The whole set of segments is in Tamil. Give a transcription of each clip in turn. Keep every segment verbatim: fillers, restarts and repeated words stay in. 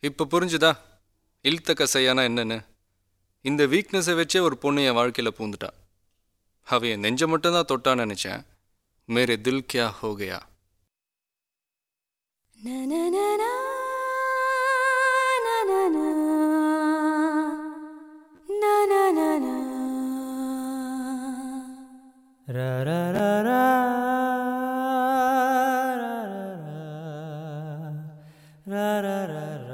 இப்போ புரிஞ்சுதா இழுத்த கசையானா என்னன்னு? இந்த வீக்னஸை வச்சே ஒரு பொண்ணு என் வாழ்க்கையில் பூந்துட்டா. அவ என் நெஞ்சை மட்டும்தான் தொட்டான்னு நினச்சேன். மேரே தில் கியா ஹோ Gaya. ra ra ra ra ra ra ra ra.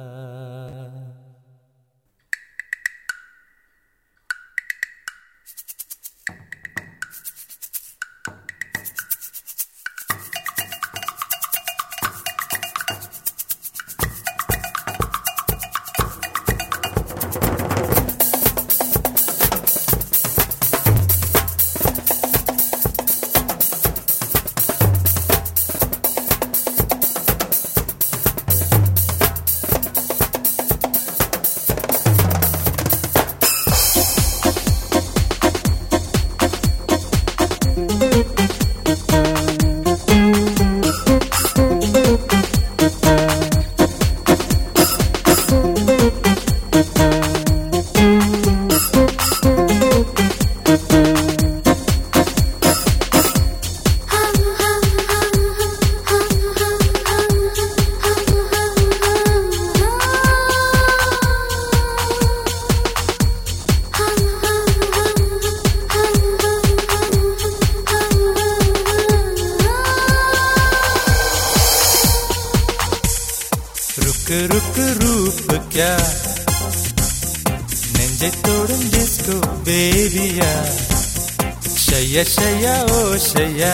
रुक रूप क्या नेंजे तोड़न जिसको बेबिया शैया शैया ओ शैया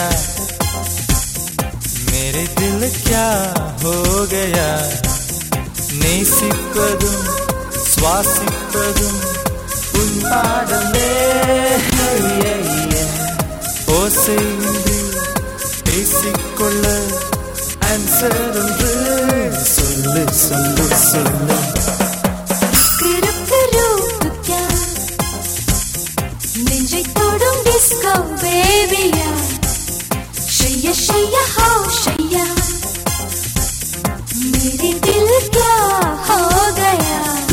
मेरे दिल क्या हो गया நேசிப்பதும் சுவாசிப்பதும் உன் பாடலே ஓசையின்றி பேசிக்கொள்ள ஆன்சர் ஒன்று சொல்லு சொல்லு சொல்லு. நெஞ்சை தொடும் டிஸ்கோ பேபியா ஷையா ஷையா ஹோ ஷையா मेरे दिल क्या हो गया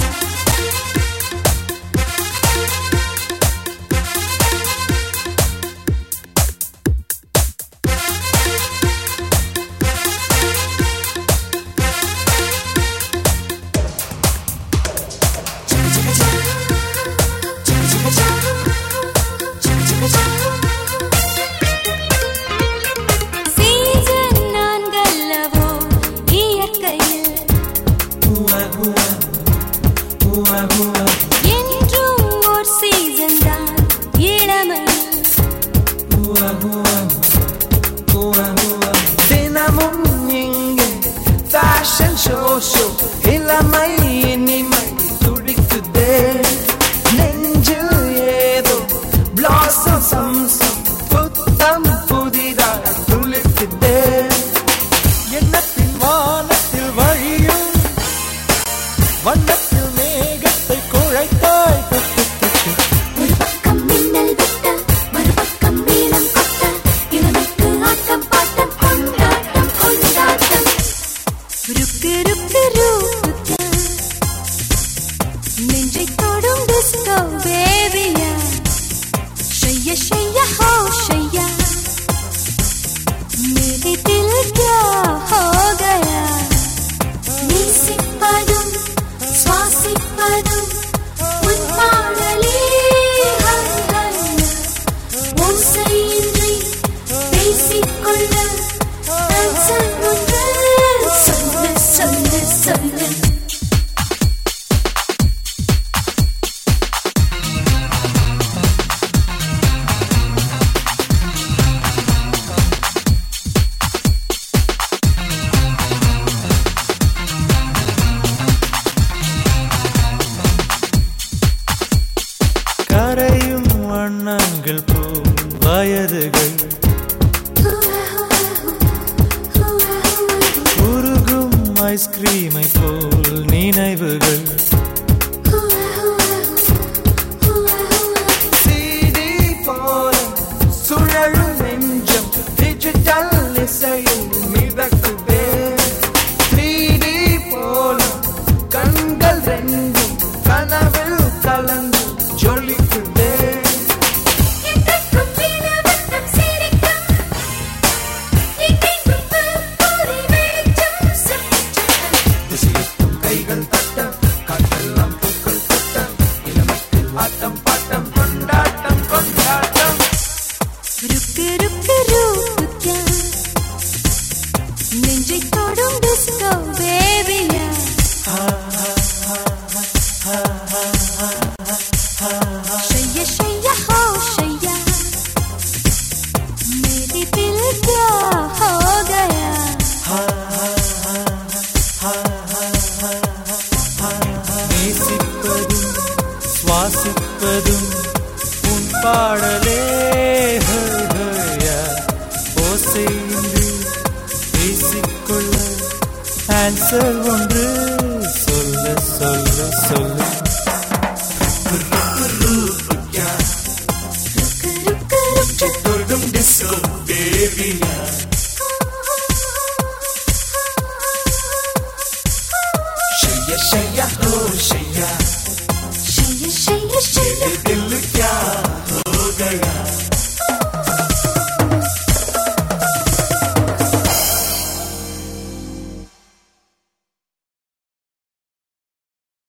இளமை இனிமை துடிக்குதே நெஞ்சில் ஏதோ பிளாசம் சம்சம் புத்தம் புதிதாக துளிக்குதே எண்ணத்தின் வானத்தில் வழியும் வண்ணத்தில் மேகத்தை குழைத்தாய் ஒரு பக்கம் மின்னல் விட்ட மறுபக்கம் மேளம் கொட்ட இளமைக்கு ஆட்டம் பாட்டம் கொண்டாட்டம் கொண்டாட்டம் ருக்கு ருக்கு ருக்கு நெஞ்சை தொடும் டிஸ்கோ பேபியா ஷையா ஷையா ஹோ ஷையா मेरे दिल क्या हो गया நேசிப்பதும் சுவாசிப்பதும் உன் பாடலே ஓசையின்றி பேசிக்கொள்ள ஆன்சர் ஒன்று சொல்லு சொல்லு சொல்லு. கரையும் வண்ணங்கள் போல் வயதுகள் உருகும் ஐஸ்கிரீமை போல் நினைவுகள் சிடி போல சுழலும் நெஞ்சம் டிஜிட்டல் இசையில் மிதக்குதே த்ரீ டி போல திசையெட்டும் கைகள் தட்ட காற்றெல்லாம் பூக்கள் கொட்ட இளமைக்கு ஆட்டம் பாட்டம் கொண்டாட்டம் கொண்டாட்டம் रुक रुक रुक क्या நெஞ்சை தொடும் டிஸ்கோ பேபியா शैया शैया हो शैया मेरे दिल क्या हो गया நேசிப்பதும் சுவாசிப்பதும் உன் பாடலே ஓசையின்றி பேசிக்கொள்ள ஆன்சர் ஒன்று சொல்ல சொல்ல சொல்ல தொடும் டிஸ்கோ பேபியா Shaya, shaya, oh, shaya.